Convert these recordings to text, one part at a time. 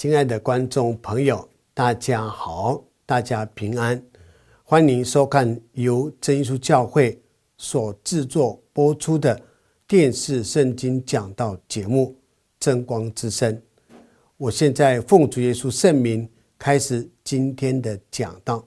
亲爱的观众朋友，大家好，大家平安，欢迎收看由真耶稣教会所制作播出的电视圣经讲道节目真光之声。我现在奉主耶稣圣名开始今天的讲道。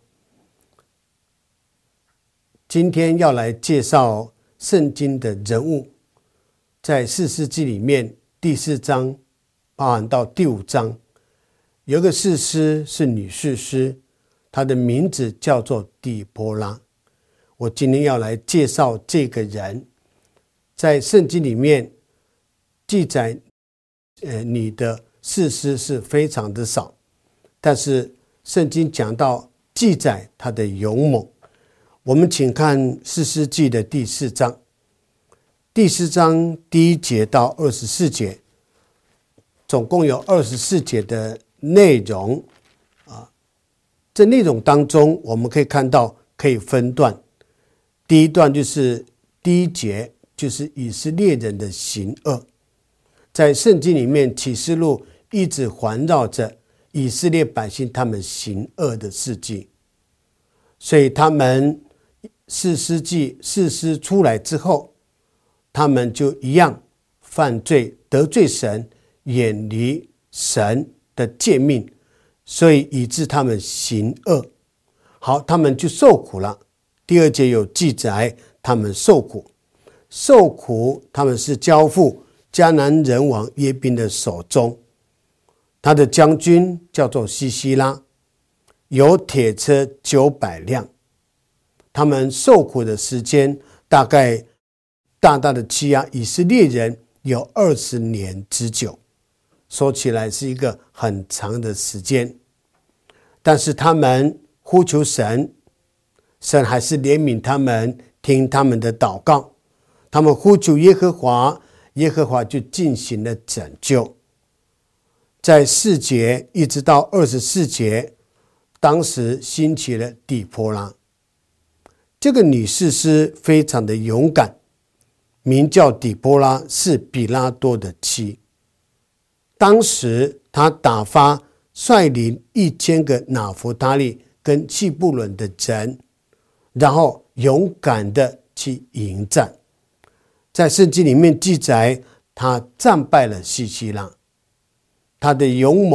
今天要来介绍圣经的人物，在士师记里面第4章包含到第5章，有一个士师是女士师，她的名字叫做底波拉。我今天要来介绍这个人。在圣经里面记载女的士师是非常的少，但是圣经讲到记载她的勇猛。我们请看士师记的第4章，第4章第1节到24节，总共有24节的内容。这内容当中我们可以看到可以分段。第一段就是第1节，就是以色列人的行恶。在圣经里面启示录一直环绕着以色列百姓他们行恶的事迹，所以他们士师出来之后，他们就一样犯罪，得罪神，远离神的诫命，所以以致他们行恶。好，他们就受苦了。第2节有记载他们受苦，他们是交付迦南人王耶宾的手中。他的将军叫做西西拉，有铁车900辆。他们受苦的时间大概大大的欺压以色列人有20年之久，说起来是一个很长的时间。但是他们呼求神，神还是怜悯他们，听他们的祷告。他们呼求耶和华，耶和华就进行了拯救。在4节一直到24节，当时兴起了底波拉。这个女士师非常的勇敢，名叫底波拉，是比拉多的妻。当时她打发率领1000个拿弗他利跟西布伦的人，然后勇敢的去迎战。在圣经里面记载，他战败了西西拉。他的勇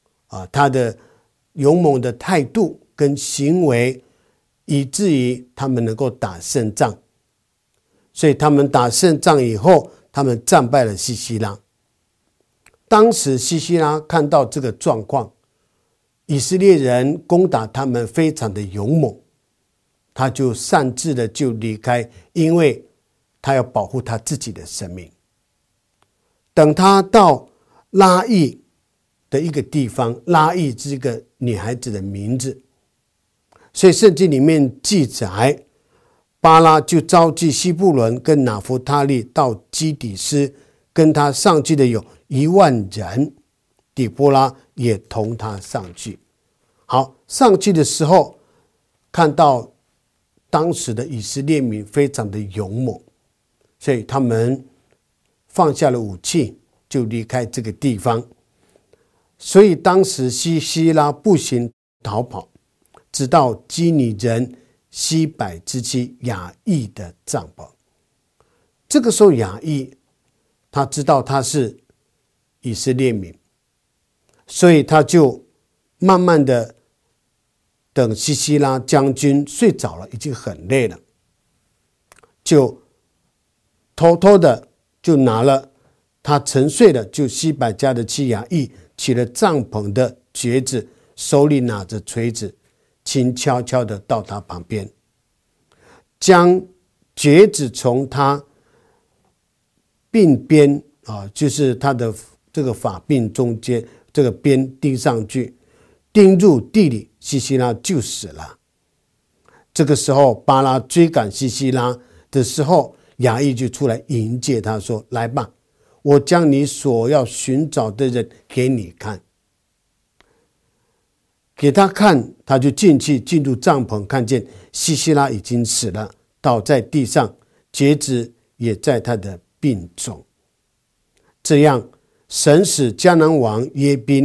猛的态度跟行为，以至于他们能够打胜仗。所以他们打胜仗以后，他们战败了西西拉。当时西西拉看到这个状况，以色列人攻打他们非常的勇猛，他就擅自的就离开，因为他要保护他自己的生命。等他到拉邑的一个地方，拉邑是一个女孩子的名字，所以圣经里面记载，巴拉就召集西布伦跟拿弗他利到基底斯，跟他上去的有10000人，底波拉也同他上去。好，上去的时候看到当时的以色列民非常的勇猛，所以他们放下了武器，就离开这个地方。所以当时西西拉步行逃跑，直到基尼人西百之妻雅意的帐篷。这个时候雅意他知道他是以色列民，所以他就慢慢的等西西拉将军睡着了，已经很累了，就偷偷的就拿了他沉睡的就西百家的妻雅意起了帐篷的橛子，手里拿着锤子，轻悄悄的到他旁边，将橛子从他鬓边就是他的这个发鬓中间这个边钉上去，钉入地里，西西拉就死了。这个时候巴拉追赶西西拉的时候，雅意就出来迎接他，说：来吧，我将你所要寻找的人给你看。给他看，他就进入帐篷，看见西西拉已经死了，倒在地上，橛子也在他的鬓中。这样神使迦南王耶宾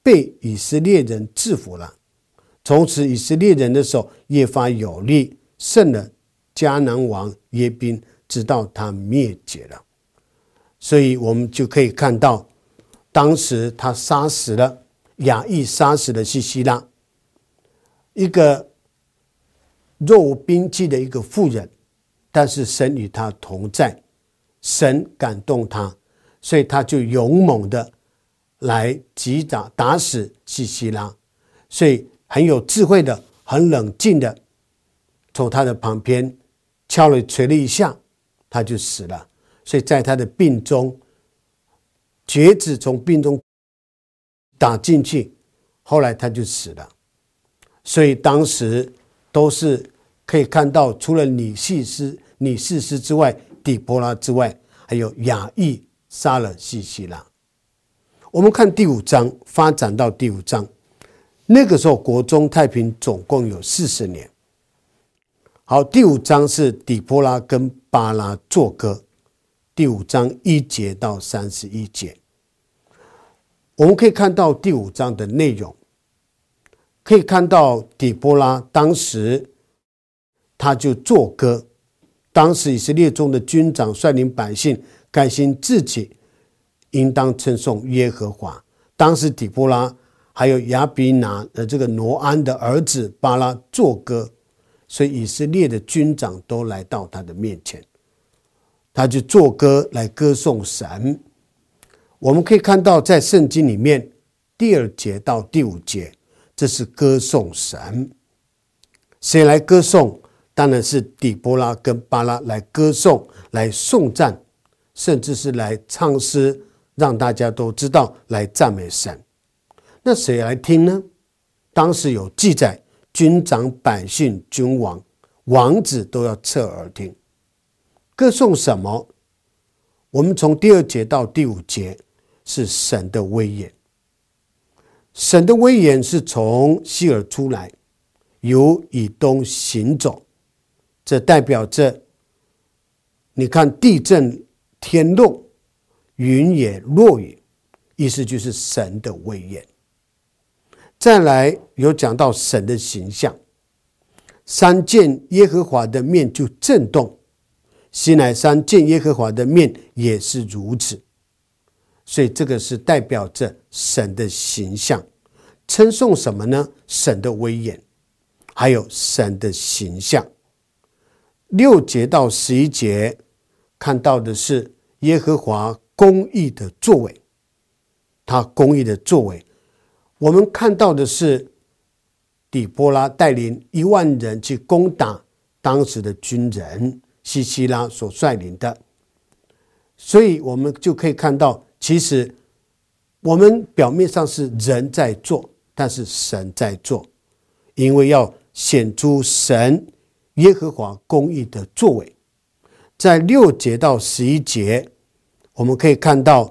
被以色列人制服了。从此以色列人的手越发有力，胜了迦南王耶宾，直到他灭绝了。所以我们就可以看到，当时他杀死了亚裔，杀死了西西拉，一个若无兵器的一个妇人，但是神与他同在，神感动他，所以他就勇猛的来击打死西西拉，所以很有智慧的，很冷静的从他的旁边捶了一下，他就死了。所以在他的病中，橛子从病中打进去，后来他就死了。所以当时都是可以看到，除了女士师之外，底波拉之外，还有亚裔杀了西西拉。我们看第5章，发展到第5章，那个时候国中太平总共有40年。好，第5章是底波拉跟巴拉作歌，第5章1节到31节。我们可以看到第5章的内容，可以看到底波拉当时他就作歌，当时以色列中的军长率领百姓甘心自己应当称颂耶和华。当时底波拉还有亚比拿这个挪安的儿子巴拉作歌，所以以色列的军长都来到他的面前，他就作歌来歌颂神。我们可以看到在圣经里面第2节到第5节，这是歌颂神。谁来歌颂？当然是底波拉跟巴拉来歌颂，来颂赞，甚至是来唱诗，让大家都知道，来赞美神。那谁来听呢？当时有记载，军长、百姓、君王、王子都要侧耳听。歌颂什么？我们从第2节到第5节是神的威严。神的威严是从西珥出来，由以东行走，这代表着你看地震天动，云也落雨，意思就是神的威严。再来有讲到神的形象，山见耶和华的面就震动，西乃山见耶和华的面也是如此。所以这个是代表着神的形象。称颂什么呢？神的威严，还有神的形象。6节到11节看到的是耶和华公义的作为，他公义的作为。我们看到的是底波拉带领1万人去攻打当时的军人西西拉所率领的，所以我们就可以看到，其实我们表面上是人在做，但是神在做，因为要显出神耶和华公义的作为。在6节到11节，我们可以看到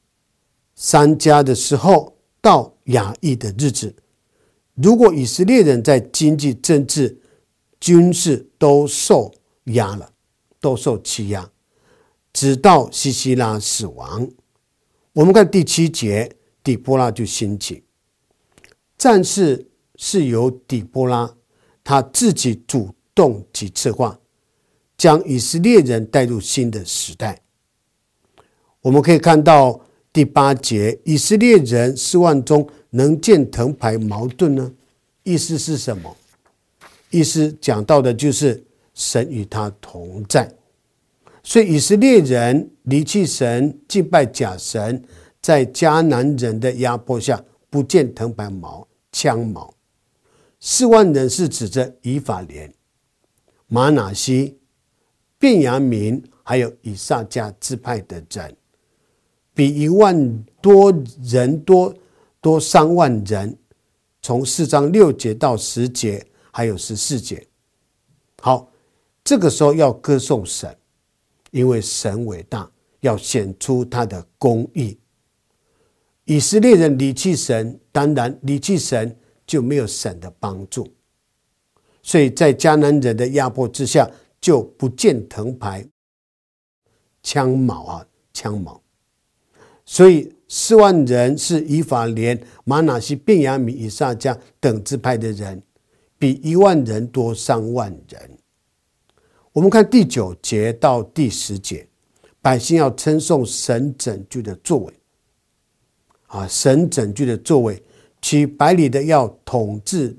3家的时候到亚裔的日子，如果以色列人在经济、政治、军事都受压了，都受欺压，直到西西拉死亡。我们看第7节，底波拉就兴起。战事是由底波拉他自己主动及策划，将以色列人带入新的时代。我们可以看到第8节，以色列人4万中能见藤牌矛盾呢？意思是什么？意思讲到的就是神与他同在。所以以色列人离弃神，敬拜假神，在迦南人的压迫下不见藤牌枪矛。4万人是指着以法莲、玛拿西、便雅悯还有以萨迦支派的人，比1万多人多3万人。从4章6节到10节还有14节。好，这个时候要歌颂神，因为神伟大，要显出他的公义。以色列人离弃神，当然离弃神就没有神的帮助，所以在迦南人的压迫之下，就不见藤牌枪矛。所以 4万人是以法莲、玛拿西、便雅悯、以萨迦等支派的人，比1万人多3万人。我们看第9节到第10节，百姓要称颂神拯救的作为。神拯救的作为，取百里的要统治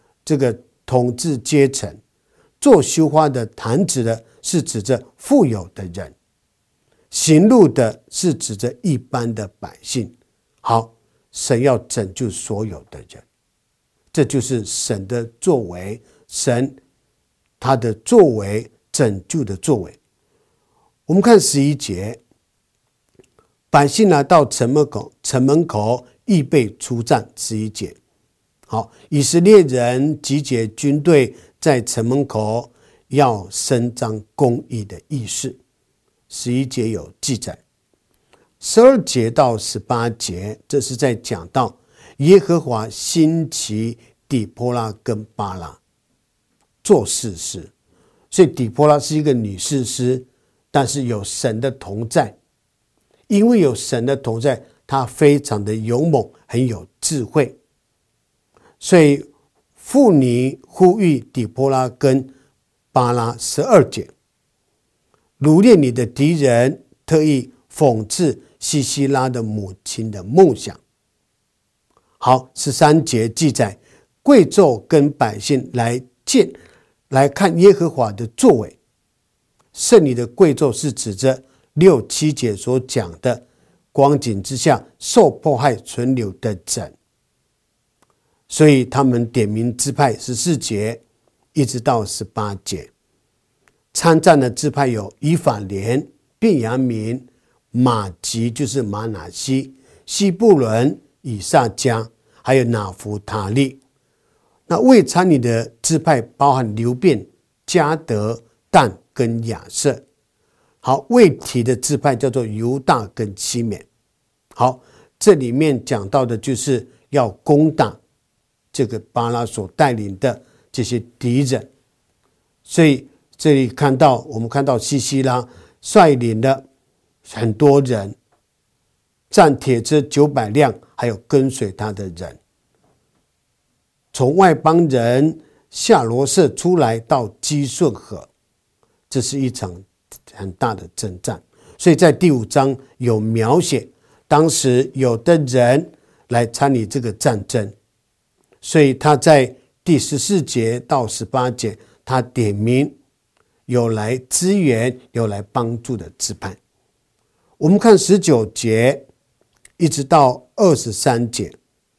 阶层，做绣花的、弹指的是指着富有的人，行路的是指着一般的百姓。好，神要拯救所有的人，这就是神的作为，神他的作为，拯救的作为。我们看11节，百姓来到城门口预备出战。11节，好，以色列人集结军队在城门口，要伸张公义的意思。11节有记载。12节到18节，这是在讲到耶和华兴起底波拉跟巴拉做士师。所以底波拉是一个女士师，但是有神的同在。因为有神的同在，她非常的勇猛，很有智慧。所以妇女呼吁底波拉跟巴拉。12节，掳掠你的敌人，特意讽刺西西拉的母亲的梦想。好，13节记载，贵胄跟百姓来看耶和华的作为。圣女的贵胄是指着6、7节所讲的光景之下受迫害存留的人。所以他们点名支派。14节一直到18节，参战的支派有以法莲、便雅悯、马吉就是马拿西、西布伦、以萨迦，还有拿弗他利。那未参与的支派包含流便、迦得、但跟亚瑟。好，未提的支派叫做犹大跟西缅。好，这里面讲到的就是要攻打这个巴拉所带领的这些敌人。所以这里我们看到西西拉率领了很多人，战铁车900辆，还有跟随他的人，从外邦人夏罗舍出来到基顺河，这是一场很大的征战。所以在第5章有描写当时有的人来参与这个战争。所以他在第14节到18节，他点名有来支援、有来帮助的支派。我们看19节一直到23节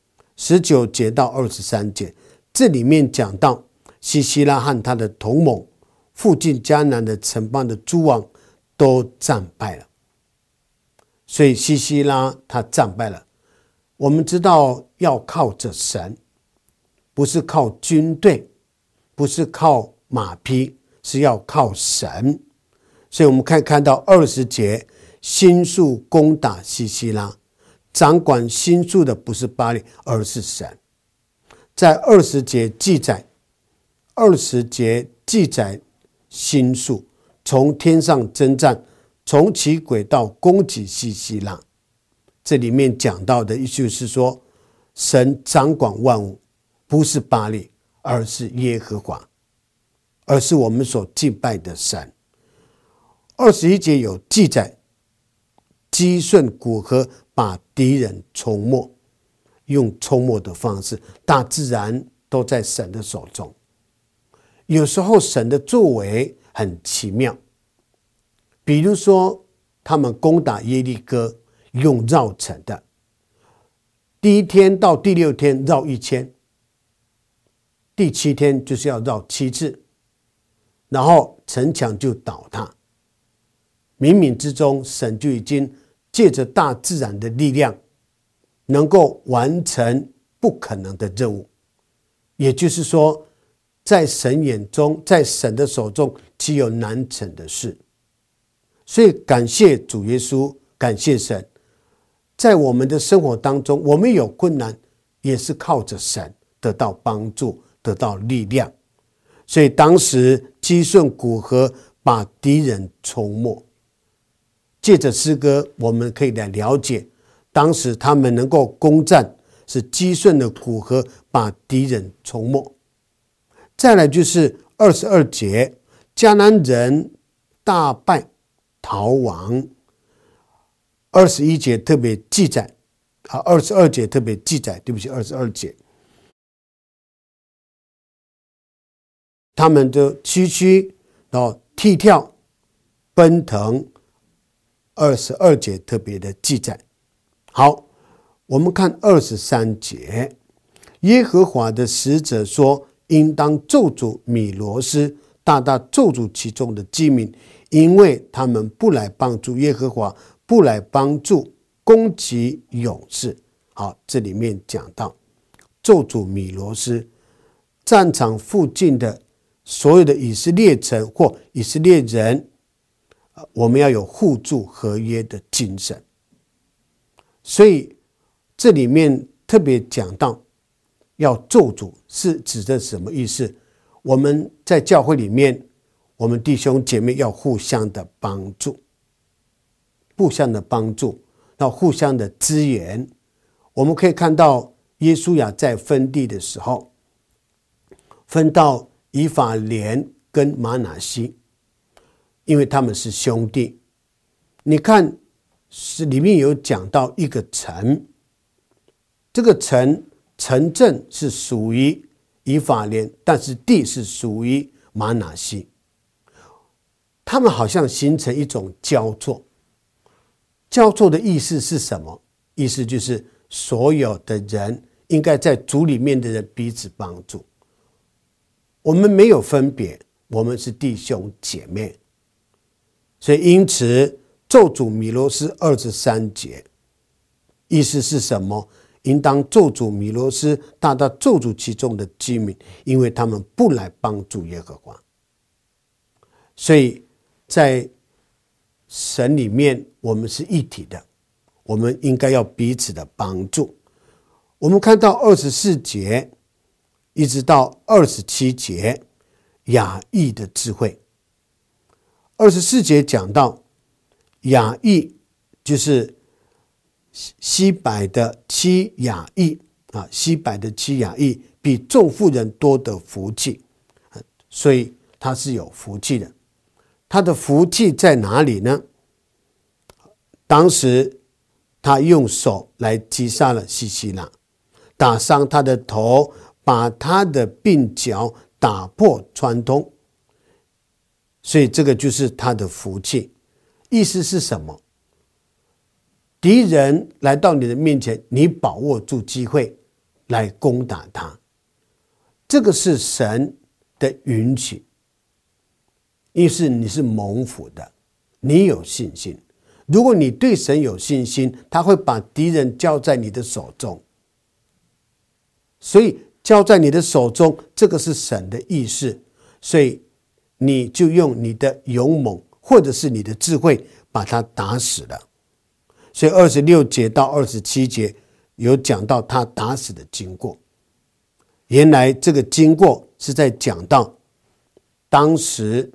，19节到23节，这里面讲到西西拉和他的同盟附近迦南的城邦的诸王都战败了。所以西西拉他战败了。我们知道要靠着神，不是靠军队，不是靠马匹，是要靠神。所以我们可以看到20节，星宿攻打西西拉，掌管星宿的不是巴力，而是神。在20节记载星宿从天上征战，从其轨道攻击西西拉。这里面讲到的意思是说，神掌管万物，不是巴力，而是耶和华，而是我们所敬拜的神。21节有记载，基顺古河把敌人冲没，用冲没的方式，大自然都在神的手中。有时候神的作为很奇妙，比如说他们攻打耶利哥用绕城的，第1天到第6天绕1000，第7天就是要绕7次，然后城墙就倒塌。冥冥之中，神就已经借着大自然的力量能够完成不可能的任务。也就是说，在神眼中，在神的手中，岂有难成的事。所以感谢主耶稣，感谢神，在我们的生活当中，我们有困难也是靠着神得到帮助，得到力量。所以当时基顺古河把敌人冲没。借着诗歌，我们可以来了解， 当时他们能够攻占，是击顺了古河，把敌人冲没。再来就是22节，迦南人大败逃亡。21节特别记载22节特别记载，对不起，22节，他们就区区踢跳奔腾。22节特别的记载。好，我们看23节，耶和华的使者说，应当咒诅米罗斯，大大咒诅其中的居民，因为他们不来帮助耶和华，不来帮助攻击勇士。好，这里面讲到咒诅米罗斯，战场附近的所有的以色列城或以色列人，我们要有互助合约的精神。所以这里面特别讲到要咒诅是指的什么意思？我们在教会里面，我们弟兄姐妹要互相的帮助，互相的帮助，要互相的支援。我们可以看到耶稣亚在分地的时候，分到以法莲跟玛拿西，因为他们是兄弟。你看里面有讲到一个城，这个城镇是属于以法莲，但是地是属于玛拿西。他们好像形成一种交错。交错的意思是什么？意思就是所有的人应该在主里面的人彼此帮助。我们没有分别，我们是弟兄姐妹。所以因此咒诅米罗斯23节，意思是什么？应当咒诅米罗斯，大大咒诅其中的居民，因为他们不来帮助耶和华。所以在神里面，我们是一体的，我们应该要彼此的帮助。我们看到24节一直到27节，雅意的智慧。24节讲到雅意就是西百的七雅意西百的七雅意比众妇人多得福气，所以他是有福气的。他的福气在哪里呢？当时他用手来击杀了西西拉，打伤他的头，把他的鬓角打破穿通，所以这个就是他的福气。意思是什么？敌人来到你的面前，你把握住机会来攻打他，这个是神的允许，因为你是蒙福的，你有信心。如果你对神有信心，他会把敌人交在你的手中，所以交在你的手中，这个是神的意思，所以你就用你的勇猛或者是你的智慧把他打死了。所以26节到27节有讲到他打死的经过。原来这个经过是在讲到当时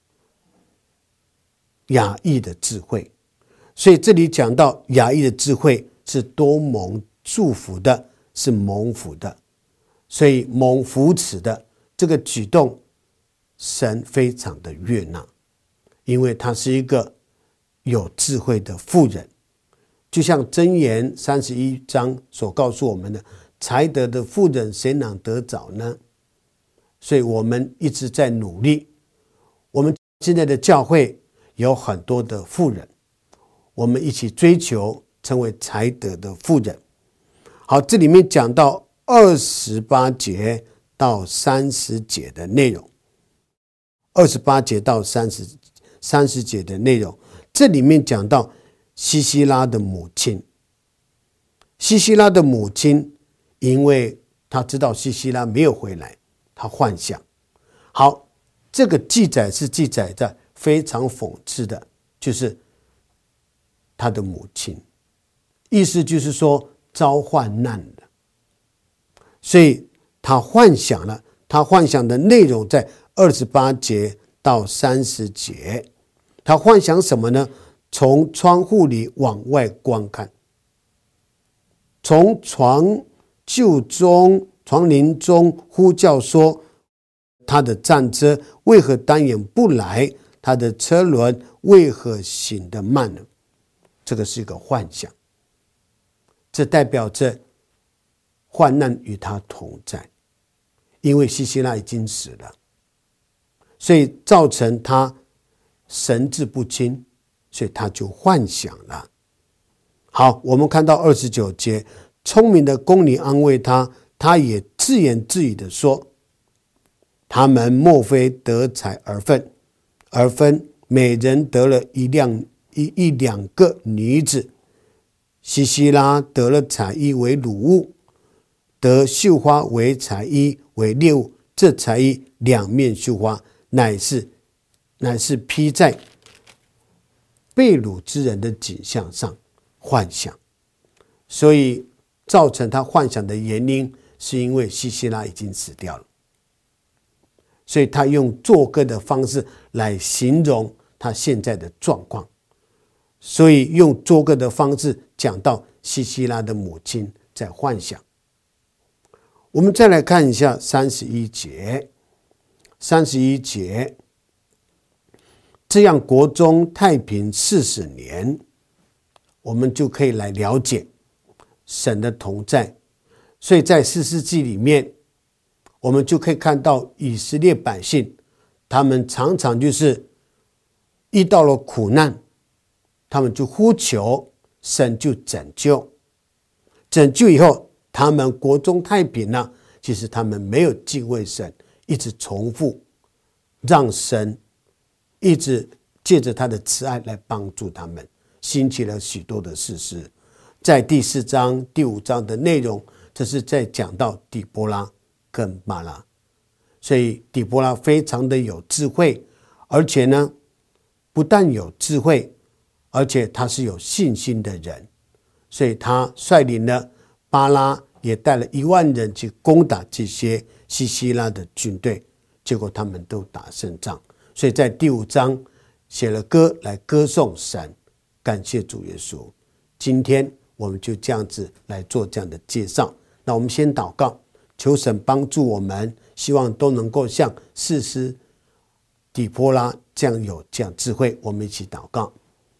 雅意的智慧，所以这里讲到雅意的智慧是多蒙祝福的，是蒙福的，所以蒙扶持的这个举动，神非常的悦纳，因为他是一个有智慧的妇人。就像箴言31章所告诉我们的，才德的妇人谁能得着呢？所以我们一直在努力。我们现在的教会有很多的妇人，我们一起追求成为才德的妇人。好，这里面讲到28节到30节的内容，28节到30节的内容，这里面讲到西西拉的母亲。西西拉的母亲，因为他知道西西拉没有回来，他幻想。好，这个记载是记载在非常讽刺的，就是他的母亲，意思就是说遭患难了，所以他幻想了，他幻想的内容在28节到30节。他幻想什么呢？从窗户里往外观看， 从床林中呼叫说，他的战车为何单眼不来？他的车轮为何行得慢呢？这个是一个幻想，这代表着患难与他同在，因为西西拉已经死了，所以造成他神志不清，所以他就幻想了。好，我们看到29节，聪明的宫女安慰他，他也自言自语的说，他们莫非得财而分，每人得了一两个女子。西西拉得了彩衣为掳物，得绣花为彩衣为猎物。这彩衣两面绣花，乃是披在被掳之人的颈项上，幻想。所以造成他幻想的原因，是因为西西拉已经死掉了，所以他用作歌的方式来形容他现在的状况，所以用作歌的方式讲到西西拉的母亲在幻想。我们再来看一下31节，这样国中太平40年，我们就可以来了解神的同在。所以在士师记里面，我们就可以看到以色列百姓，他们常常就是遇到了苦难，他们就呼求，神就拯救以后，他们国中太平了。其实他们没有敬畏神，一直重复，让神一直借着他的慈爱来帮助他们，兴起了许多的士师。在第4章、第5章的内容，这是在讲到底波拉跟巴拉。所以底波拉非常的有智慧，而且呢，不但有智慧，而且他是有信心的人，所以他率领了巴拉，也带了1万人去攻打这些西西拉的军队，结果他们都打胜仗。所以在第5章写了歌来歌颂神，感谢主耶稣。今天我们就这样子来做这样的介绍。那我们先祷告，求神帮助我们，希望都能够像士师底波拉这样有这样智慧。我们一起祷告。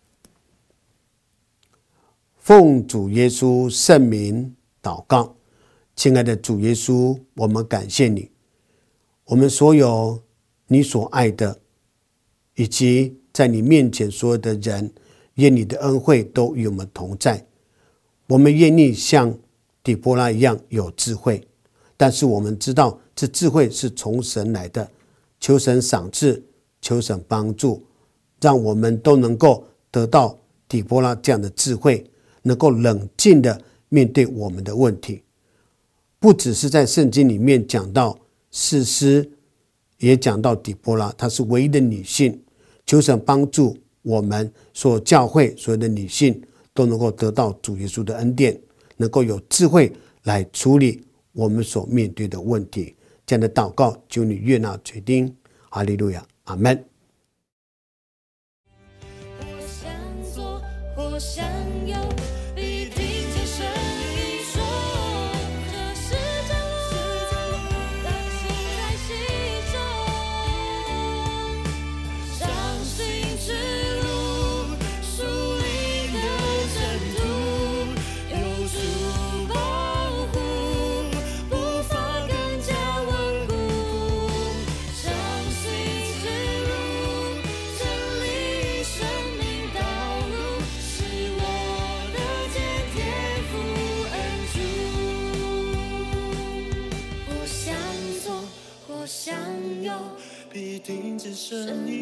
奉主耶稣圣名祷告，亲爱的主耶稣，我们感谢你，我们所有你所爱的，以及在你面前所有的人，愿你的恩惠都与我们同在。我们愿意像底波拉一样有智慧，但是我们知道这智慧是从神来的，求神赏赐，求神帮助，让我们都能够得到底波拉这样的智慧，能够冷静的面对我们的问题。不只是在圣经里面讲到士师，也讲到底波拉，她是唯一的女性。求神帮助我们所有教会所有的女性都能够得到主耶稣的恩典，能够有智慧来处理我们所面对的问题。这样的祷告求你悦纳垂听，哈利路亚，阿们。 必定只剩你